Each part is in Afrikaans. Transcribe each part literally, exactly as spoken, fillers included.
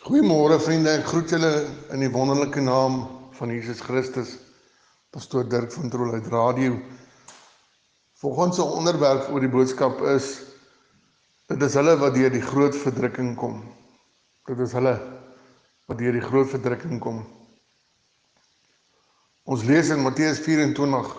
Goeiemôre vriende, ek groet julle in die wonderlike naam van Jesus Christus. Pastoor Dirk van Trol uit Radio. Volgens ons onderwerp oor die boodskap is, dit is hulle wat deur die groot verdrukking kom. Dit is hulle wat deur die groot verdrukking kom. Ons lees in Matteus vyf-en-twintig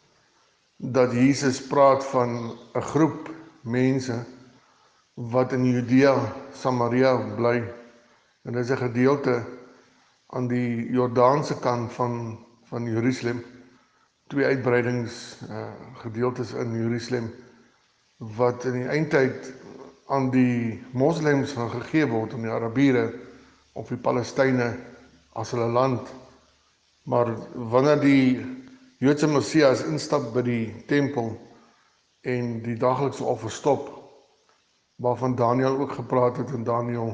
dat Jesus praat van 'n groep mense wat in Judea, Samaria bly. En dit is 'n gedeelte aan die Jordaanse kant van, van Jerusalem. Twee uitbreidings uh, gedeeltes in Jerusalem wat in die eindtyd aan die moslems gaan gegee word, aan die Arabiere of die Palestyne as hulle land. Maar wanneer die Joodse Messias instap by die tempel en die daglikse offer stop, waarvan Daniël ook gepraat het in Daniël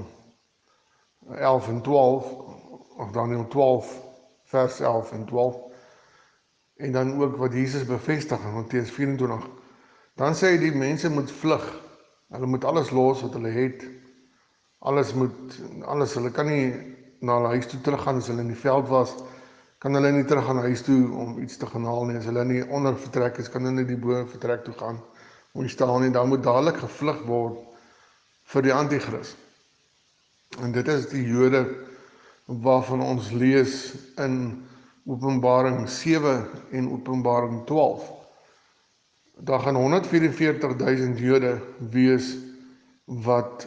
elf en twaalf, of Daniël twaalf vers elf en twaalf, en dan ook wat Jesus bevestig in Matteus vyf-en-twintig, dan sê hy die mense moet vlug, hulle moet alles los wat hulle het, alles moet, alles, hulle kan nie na hulle huis toe teruggaan as hulle in die veld was, kan hulle nie terug gaan huis toe om iets te gaan haal nie, as hulle nie onder vertrek is, kan hulle nie die bo vertrek toe gaan, om die stal nie, dan moet dadelik gevlug word vir die Antichrist. En dit is die Jode waarvan ons lees in Openbaring sewe en Openbaring twaalf. Daar gaan honderd vyf-en-veertig duisend Jode wees wat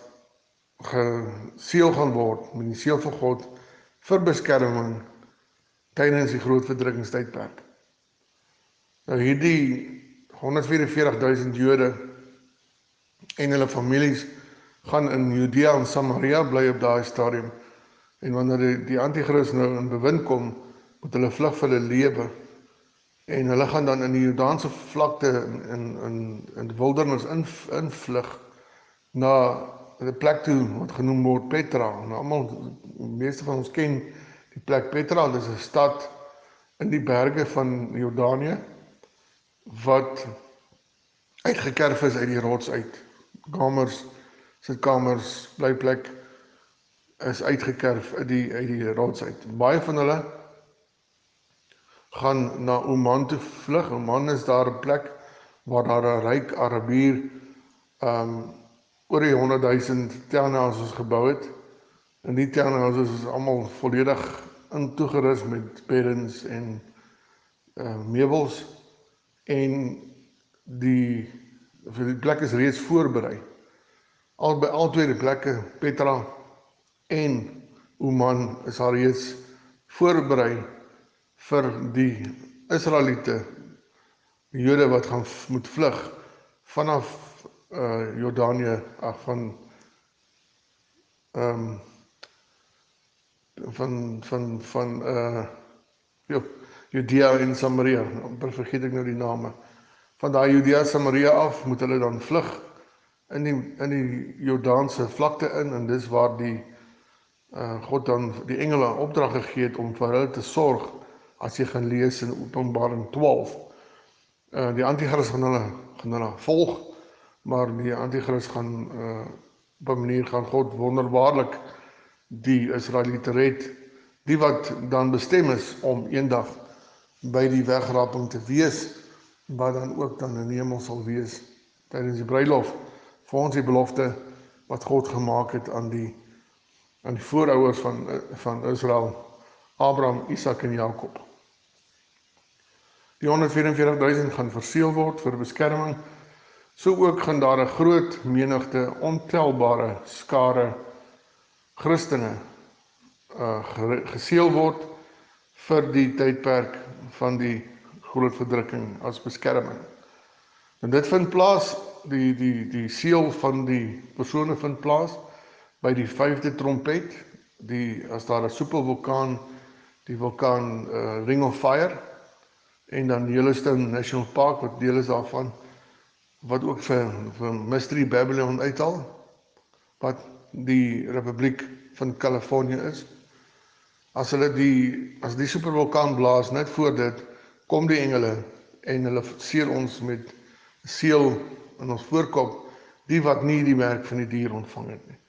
geseël gaan word met die seël van God vir beskerming tydens die groot verdrukkingstydperk. Nou hierdie honderd vyf-en-veertig duisend Jode en hulle families gaan in Judea en Samaria bly op daai stadium. En wanneer die, die Antichrist nou in bewind kom, moet hulle vlug vir hulle lewe. En hulle gaan dan in die Jordaanse vlakte in in in, in die wildernis in, invlug na 'n plek toe wat genoem word Petra. Nou almal, die meeste van ons ken die plek Petra. Dit is 'n stad in die berge van Jordanië wat uitgekerf is uit die rots uit. Kamers, sitkamers, blyplek is uitgekerf uit die, uit die rots uit. Baie van hulle gaan na Oman toe vlug. Oman is daar 'n plek waar daar 'n ryk Arabier um, oor die honderd duisend townhouses gebou het. En die townhouses is almal volledig in toegerus met beddens en uh, meubels. En die, die plek is reeds voorberei. Al by al twee die plekke, Petra en Oman, is daar reeds voorberei vir die Israeliete, die Jode wat gaan moet vlug vanaf uh, Jordanië, ag van um, van van van uh, jo, Judea en Samaria, amper vergeet ek nou die name. Van daai Judea Samaria af moet hulle dan vlug in die in die Jordaanse vlakte in, en dis waar die uh, God dan die engele opdrag gegee het om vir hulle te sorg. As jy gaan lees in Openbaring twaalf, uh, die Antichrist gaan hulle, gaan hulle volg, maar die Antichrist gaan, uh, op 'n manier gaan God wonderbaarlik die Israeliete red, die wat dan bestem is om eendag by die wegraping te wees, wat dan ook dan in die hemel sal wees, tydens die bruilof, vir ons die belofte wat God gemaak het aan die, aan die voorouers van, van Israel, Abraham, Isak en Jakob. Die honderd vyf-en-veertig duisend gaan verseël word vir beskerming, so ook gaan daar 'n groot menigte, ontelbare skare Christene uh, geseël word vir die tydperk van die groot verdrukking as beskerming. En dit vind plaas, die, die, die seël van die persone vind plaas by die vyfde trompet, die, as daar 'n supervulkaan, die vulkaan uh, Ring of Fire, en dan Yellowstone National Park, wat deel is daarvan, wat ook vir, vir Mystery Babylon uithaal, wat die Republiek van Californië is. As hulle die, as die supervulkaan blaas, net voor dit, kom die engele, en hulle seël ons met seël in ons voorkop, die wat nie die merk van die dier ontvang het nie.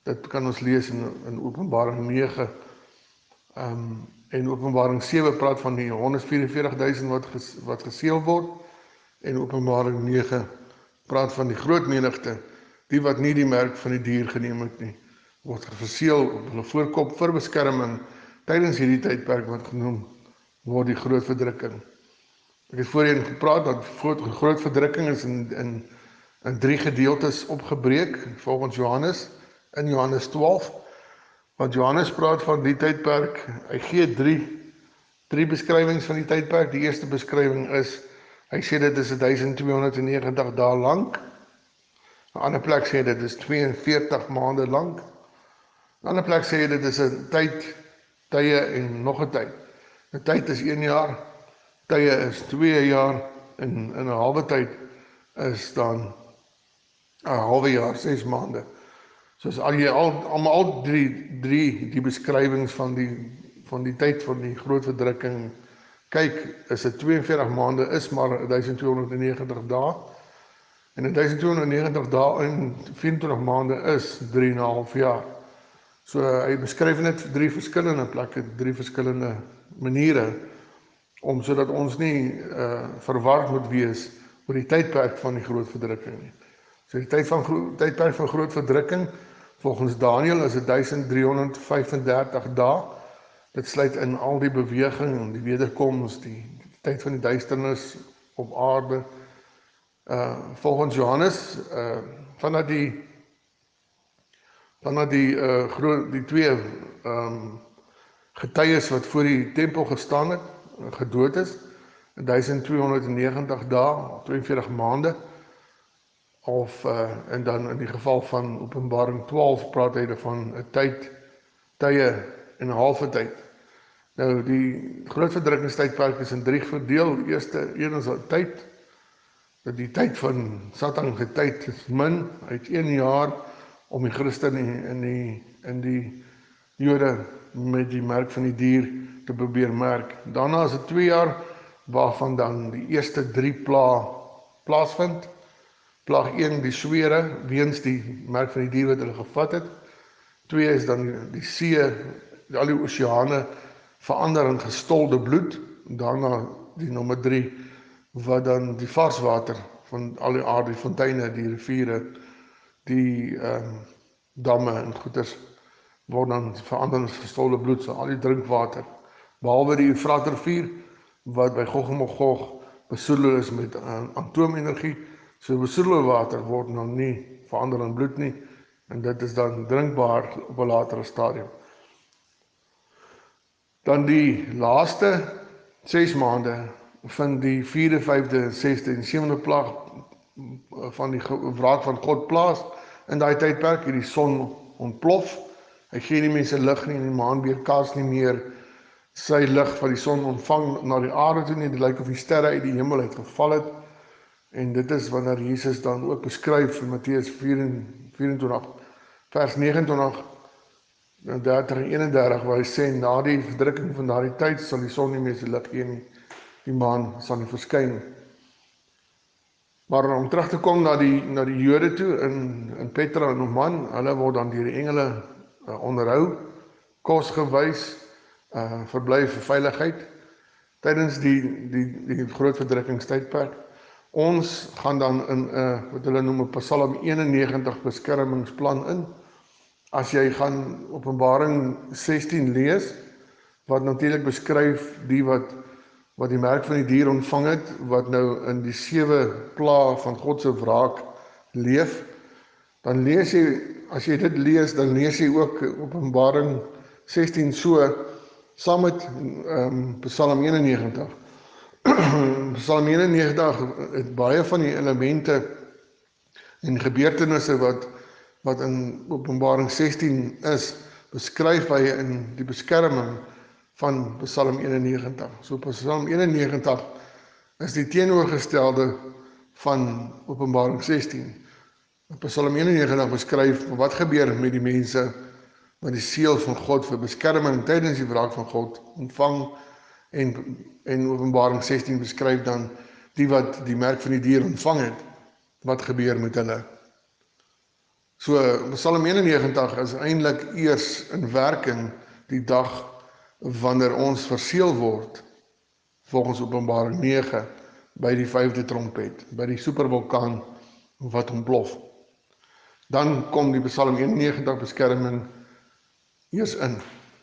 Dit kan ons lees in, in Openbaring nege. Um, en Openbaring sewe praat van die honderdvyf en veertig duisend wat, ges, wat geseël word. En Openbaring nege praat van die groot menigte, die wat nie die merk van die dier geneem het nie, word verseël op hulle voorkop vir beskerming tydens hierdie tydperk wat genoem word die groot verdrukking. Ek het voorheen gepraat dat groot verdrukking is in, in, in drie gedeeltes opgebreek, volgens Johannes, in Johannes twaalf, want Johannes praat van die tydperk, hy gee drie, drie beskrywings van die tydperk. Die eerste beskrywing is, hy sê dit is duisend tweehonderd negentig dae lank, 'n ander plek sê dit is tweeënveertig maande lank, 'n ander plek sê dit is 'n tyd, tye en nog 'n tyd. 'n Tyd is een jaar, tye is twee jaar, en in 'n halwe tyd is dan 'n halwe jaar, ses maande. So as al jy al almal al drie drie die beskrywings van die van die tyd van die groot verdrukking kyk, is dit tweeënveertig maande is maar duisend tweehonderd negentig dae. En in duisend tweehonderd negentig dae en vyf-en-twintig maande is drie en 'n half jaar. So hy beskryf net drie verskillende plekke, drie verskillende maniere, om sodat ons nie uh, verward moet wees oor die tydperk van die groot verdrukking nie. So die tyd van tydperk van groot verdrukking, volgens Daniël is dit duisend driehonderd vyf-en-dertig dae. Dit sluit in al die beweging, die wederkoms, die, die tyd van die duisternis op aarde. Uh, volgens Johannes, uh, vanaf die vanaf die uh, groot die twee um, getuies wat voor die tempel gestaan het, gedood is, duisend tweehonderd negentig dae, tweeënveertig maande, of uh, en dan in die geval van Openbaring twaalf praat hy van 'n tyd, tye en 'n halwe tyd. Nou die groot verdrukkingstydperk is in drie verdeel. Die eerste een is al tyd, dat die tyd van Satan getyd is min, uit een jaar om die Christen en die, en die Jode met die merk van die dier te probeer merk. Daarna is dit twee jaar waarvan dan die eerste drie pla plaasvind. Plaag een, die swere, weens die merk van die dier wat hulle gevat het. Twee is dan die, die see, al die oseane verander in gestolde bloed. Daarna die nommer drie, wat dan die varswater van al die aarde, die fonteine, die riviere, die um, damme en goeters, word dan verander in gestolde bloed, so al die drinkwater, behalwe die Eufraat-rivier, wat by Gog en Magog besoedel is met uh, atoomenergie. So besoedelde water word nou nie verander in bloed nie, en dit is dan drinkbaar op 'n latere stadium. Dan die laaste ses maande van die vierde, vyfde, sesde en sewende plaag van die wraak van God plaas. In daai tydperk het die son ontplof. Hy gee nie mense lig nie, en die maan weerkaats nie meer sy lig van die son ontvang na die aarde toe nie. Dit lyk of die sterre uit die hemel uit geval het. En dit is wanneer Jesus dan ook beskryf in Matteus vyf-en-twintig, vers nege en twintig, dertig en eenendertig, waar hy sê, na die verdrukking van daardie tyd sal die son nie meer sy lig gee nie, die maan sal nie verskyn nie. Maar om terug te kom na die, na die Jode toe, in, in Petra en Oman, hulle word dan deur die engele uh, onderhou, kos gewys, uh, verblyf vir veiligheid, tydens die, die, die groot verdrukkingstydperk. Ons gaan dan in 'n uh, wat hulle noem 'n Psalm eenennegentig beskermingsplan in. As jy gaan Openbaring sestien lees, wat natuurlik beskryf die wat wat die merk van die dier ontvang het, wat nou in die sewe pla van God se wraak leef, dan lees jy, as jy dit lees, dan lees jy ook Openbaring sestien so, saam met um, Psalm eenennegentig. Psalm eenennegentig het baie van die elemente en gebeurtenisse wat, wat in Openbaring sestien is, beskryf hy in die beskerming van Psalm eenennegentig. So Psalm eenennegentig is die teenoorgestelde van Openbaring sestien. Psalm eenennegentig beskryf wat gebeur met die mense wat die seël van God vir beskerming tydens die wraak van God ontvang, en, en Openbaring sestien beskryf dan die wat die merk van die dier ontvang het, wat gebeur met hulle. So Psalm eenennegentig is eintlik eers in werking die dag wanneer ons verseël word volgens Openbaring nege by die vyfde trompet, by die supervulkaan wat ontplof. Dan kom die Psalm eenennegentig beskerming eers in.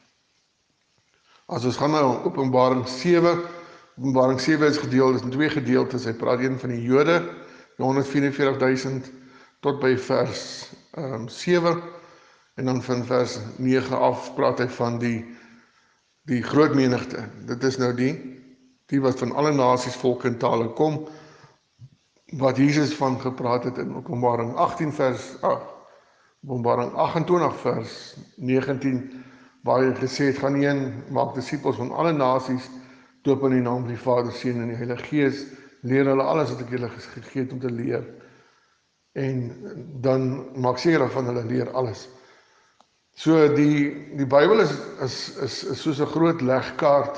As ons gaan na Openbaring sewe, Openbaring sewe is gedeel in twee gedeeltes. Hy praat een van die Jode, die honderdvyf en veertig duisend, tot by vers um, sewe, en dan van vers nege af praat hy van die, die groot menigte. Dit is nou die, die wat van alle nasies, volke en tale kom, wat Jesus van gepraat het in Openbaring agttien vers agt, Openbaring agt-en-twintig vers negentien, waar hy gesê het, gaan heen, maak disippels van alle nasies, doop in die naam van die Vader, Seun en die Heilige Gees, leer hulle alles wat ek julle gegee het om te leer, en dan maak seker van hulle leer alles. So die, die Bybel is, is, is, is soos 'n groot legkaart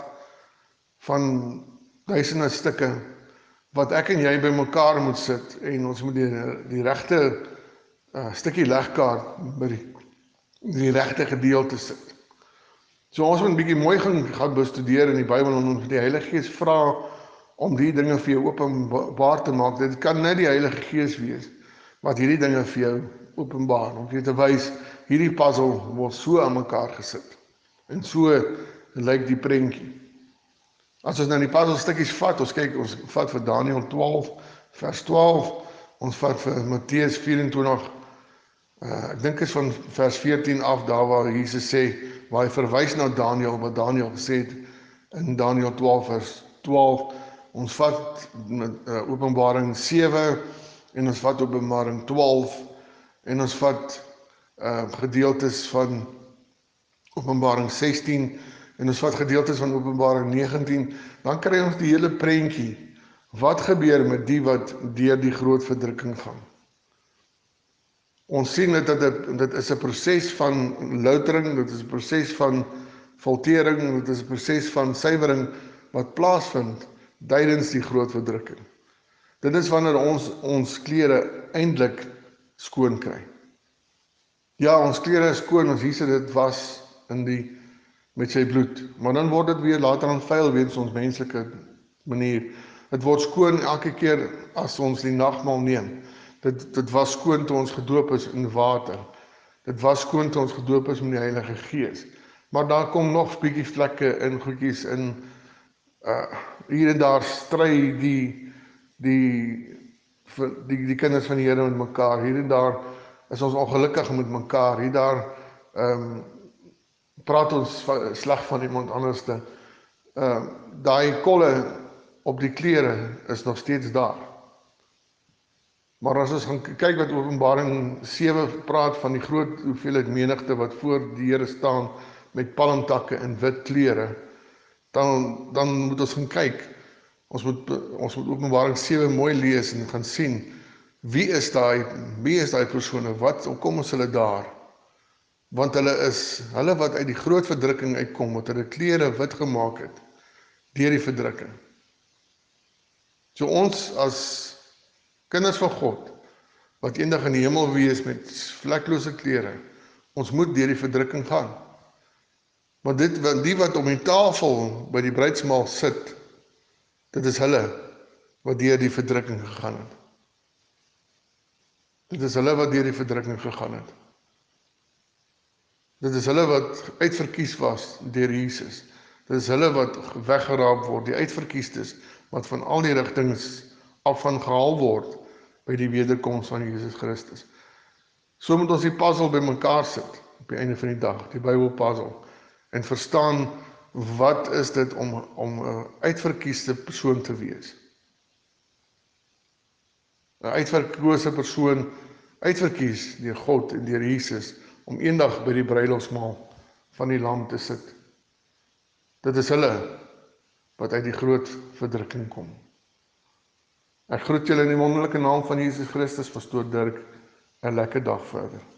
van duisende stukke, wat ek en jy by mekaar moet sit, en ons moet die, die regte uh, stukkie legkaart by die, die regte gedeelte sit. So ons moet 'n bietjie mooi gaan, gaan bestudeer in die Bybel, en ons die Heilige Gees vra om die dinge vir jou openbaar te maak. Dit kan net die Heilige Gees wees wat hierdie dinge vir jou openbaar, om vir jou te wys, hierdie puzzel word so aan mekaar gesit. En so lyk die prentjie. As ons nou die puzzle stukkies vat, ons kyk, ons vat vir Daniël twaalf, vers twaalf, ons vat vir Matteus vyf-en-twintig, uh, ek dink is van vers veertien af, daar waar Jesus sê, waar hy verwys na Daniël, wat Daniël gesê het, in Daniël twaalf vers twaalf, ons vat uh, Openbaring sewe, en ons vat Openbaring twaalf, en ons vat uh, gedeeltes van Openbaring sestien, en ons vat gedeeltes van Openbaring negentien, dan kry ons die hele prentjie. Wat gebeur met die wat deur die groot verdrukking gaan? Ons sien dat dit, dit is 'n proses van loutering, dit is 'n proses van foltering, dit is 'n proses van suiwering wat plaasvind tydens die groot verdrukking. Dit is wanneer ons ons klere eintlik skoon kry. Ja, ons klere is skoon, ons Jesus dit was in die met sy bloed, maar dan word dit weer later aan vuil weens ons menslike manier. Dit word skoon elke keer as ons die nagmaal neem. Dit, dit was skoon toe ons gedoop is in water. Dit was skoon toe ons gedoop is met die Heilige Gees. Maar daar kom nog bietjie vlekke in, goedjies in, uh, hier en daar stry die, die, die, die kinders van die Here met mekaar. Hier en daar is ons ongelukkig met mekaar. Hier daar um, praat ons sleg van iemand anderste. Uh, daai kolle op die klere is nog steeds daar. Maar as ons gaan kyk wat Openbaring sewe praat van die groot hoeveelheid menigte wat voor die Here staan met palmtakke en wit klere, dan, dan moet ons gaan kyk. Ons moet, ons moet Openbaring sewe mooi lees en gaan sien, wie is daai, wie is daai persone, wat, hoe kom ons hulle daar? Want hulle is, hulle wat uit die groot verdrukking uitkom, wat hulle klere wit gemaak het, deur die verdrukking. So ons as kinders van God, wat eendag in die hemel wees met vleklose klere, ons moet deur die verdrukking gaan. Maar dit, die wat om die tafel by die bruidsmaal sit, dit is hulle wat deur die verdrukking gegaan het. Dit is hulle wat deur die verdrukking gegaan het. Dit is hulle wat uitverkies was deur Jesus. Dit is hulle wat weggeraap word, die uitverkiestes, wat van al die rigtings af van gehaal word by die wederkoms van Jesus Christus. So moet ons die puzzel by mekaar sit, op die einde van die dag, die Bybelpuzzel, en verstaan, wat is dit om, om 'n uitverkieste persoon te wees? 'n uitverkose persoon, uitverkies deur God en deur Jesus, om eendag by die bruilofsmaal van die Lam te sit. Dit is hulle wat uit die groot verdrukking kom. Ek groet julle in die wonderlike naam van Jesus Christus, pastoor Dirk, 'n lekker dag verder.